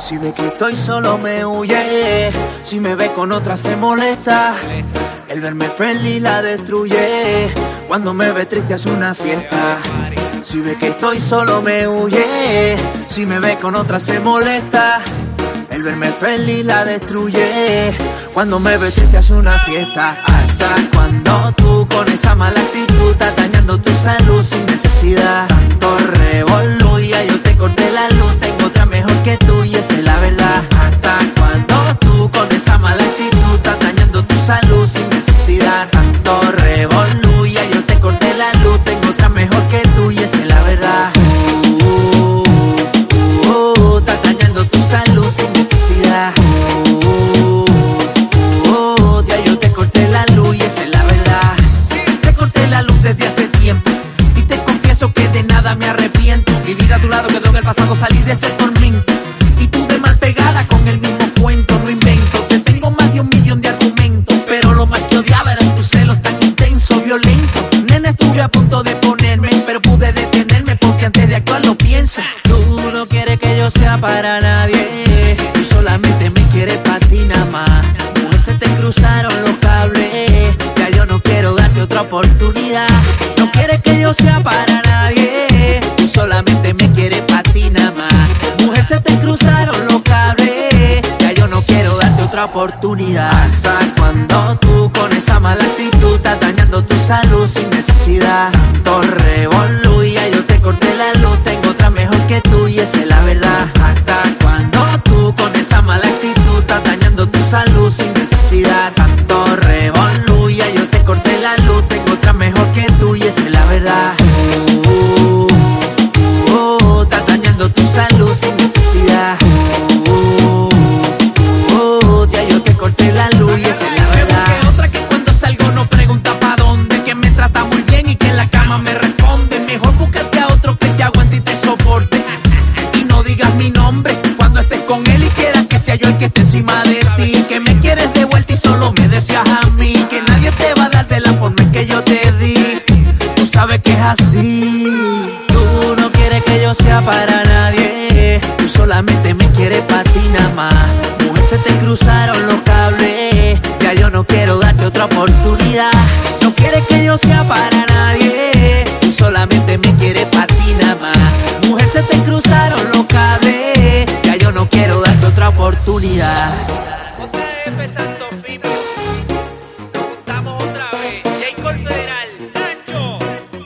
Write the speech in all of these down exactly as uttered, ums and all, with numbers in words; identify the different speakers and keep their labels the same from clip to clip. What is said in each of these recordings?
Speaker 1: Si ve que estoy solo me huye, si me ve con otra se molesta. El verme friendly la destruye, cuando me ve triste hace una fiesta. Si ve que estoy solo me huye, si me ve con otra se molesta. El verme friendly la destruye, cuando me ve triste hace una fiesta. Hasta cuando tú con esa mala actitud estás dañando tu salud sin necesidad. Tanto revolú y ya yo te corté la luz. Tengo otra mejor que tú y esa es la verdad. Hasta cuando tú con esa mala actitud estás dañando tu salud sin necesidad. Tanto revolú y ya yo te corté la luz. Tengo otra mejor que tú y esa es la verdad. Uh, uh, uh, estás dañando tu salud sin necesidad. Uh, uh, uh, ya yo te corté la luz y esa es la verdad. Te corté la luz desde hace tiempo y te confieso que de nada me arrepiento. Mi vida a tu lado quedó en el pasado, salí de ese tormento. Y tú de mal pegada con el mismo cuento, no invento. Te tengo más de un millón de argumentos, pero lo más que odiaba eran tus celos tan intensos, violentos. Nena, estuve a punto de ponerme, pero pude detenerme porque antes de actuar lo pienso. Tú no quieres que yo sea para nadie, tú solamente me quieres pa' ti nada más. Mujer, se te cruzaron los cables, ya yo no quiero darte otra oportunidad. No quieres que yo sea para nadie, tú solamente me quieres pa' ti nada más. Mujer, se te cruzaron los cables, ya yo no quiero darte otra oportunidad. Hasta cuando tú con esa mala actitud estás dañando tu salud sin necesidad. Tanto revolú y ya yo te corté la luz. Tengo otra mejor que tú y esa es la verdad. Hasta cuando tú con esa mala actitud estás dañando tu salud sin necesidad. Tanto revolú y ya yo te corté la luz. Tengo otra mejor que tú y esa es la verdad. Uh, uh, uh, estás dañando tu salud sin necesidad. Uh, uh, uh, ya yo te corté la luz y esa es la verdad. Me busqué otra que cuando salgo no pregunta pa' dónde, que me trata muy bien y que en la cama me responde. Mejor búscate a otro que te aguante y te soporte. Y no digas mi nombre cuando estés con él y quieras que sea yo el que esté encima de ti. Que me quieres de vuelta y solo me deseas a mí. Que nadie te va a dar de la forma en que yo te di. Tú sabes que es así. Tú no quieres que yo sea para nadie, tú solamente me quieres pa' ti nada más. Mujer, se te cruzaron los cables, ya yo no quiero darte otra oportunidad. No quieres que yo sea para nadie, tú solamente me quieres pa' ti nada más. Mujer, se te cruzaron los cables, ya yo no quiero darte otra oportunidad.
Speaker 2: Empezando fino, nos juntamos otra vez. J-Col Federal, Nacho,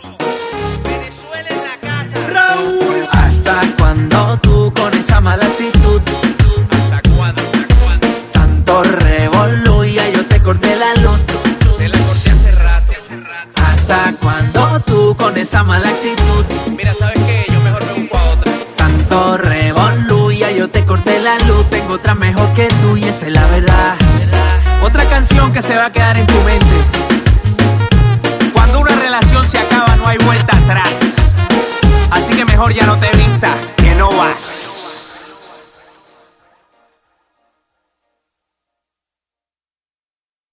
Speaker 2: Venezuela en la casa.
Speaker 1: Raúl, ¿hasta cuando tú con esa mala actitud?
Speaker 2: ¿Hasta cuándo? ¿Hasta cuándo?
Speaker 1: Tanto revolú y ya yo te corté la luz.
Speaker 2: Te la corté hace rato.
Speaker 1: ¿Hasta cuando tú con esa mala actitud?
Speaker 2: Mira, ¿sabes qué? Yo mejor me busco a otra.
Speaker 1: Tanto revolú y ya yo te corté la luz. Tengo otra mejor que tú y esa es la verdad. Otra canción que se va a quedar en tu mente. Cuando una relación se acaba no hay vuelta atrás, así que mejor ya no te